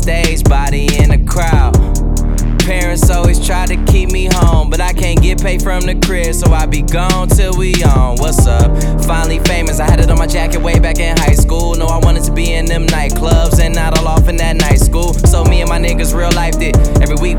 stage, body in the crowd. Parents always try to keep me home, but I can't get paid from the crib, so I be gone till we on. What's up? Finally famous, I had it on my jacket way back in high school. Know I wanted to be in them nightclubs and not all off in that night school. So me and my niggas real lifed it. Every week